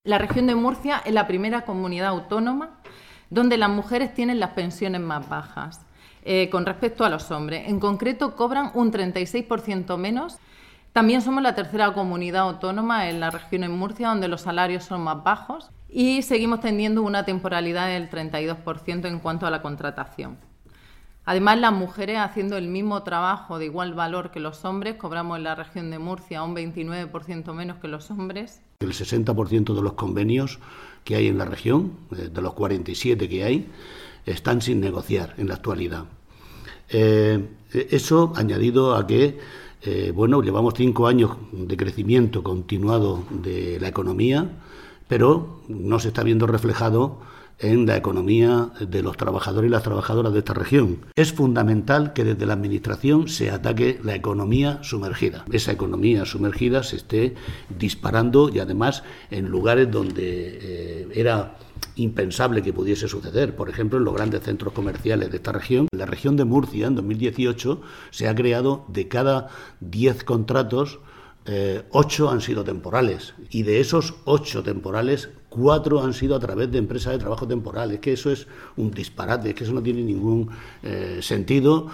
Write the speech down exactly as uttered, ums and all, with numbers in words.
La región de Murcia es la primera comunidad autónoma donde las mujeres tienen las pensiones más bajas eh, con respecto a los hombres. En concreto, cobran un treinta y seis por ciento menos. También somos la tercera comunidad autónoma en la región de Murcia donde los salarios son más bajos y seguimos teniendo una temporalidad del treinta y dos por ciento en cuanto a la contratación. Además, las mujeres, haciendo el mismo trabajo de igual valor que los hombres, cobramos en la región de Murcia un veintinueve por ciento menos que los hombres. El sesenta por ciento de los convenios que hay en la región, de los cuarenta y siete que hay, están sin negociar en la actualidad. Eh, eso añadido a que, eh, bueno, llevamos cinco años de crecimiento continuado de la economía, pero no se está viendo reflejado en la economía de los trabajadores y las trabajadoras de esta región. Es fundamental que desde la Administración se ataque la economía sumergida. Esa economía sumergida se esté disparando y además en lugares donde eh, era impensable que pudiese suceder. Por ejemplo, en los grandes centros comerciales de esta región. En la región de Murcia, en dos mil dieciocho, se ha creado de cada diez contratos, Eh, ocho han sido temporales y de esos ocho temporales, cuatro han sido a través de empresas de trabajo temporal. Es que eso es un disparate, es que eso no tiene ningún eh, sentido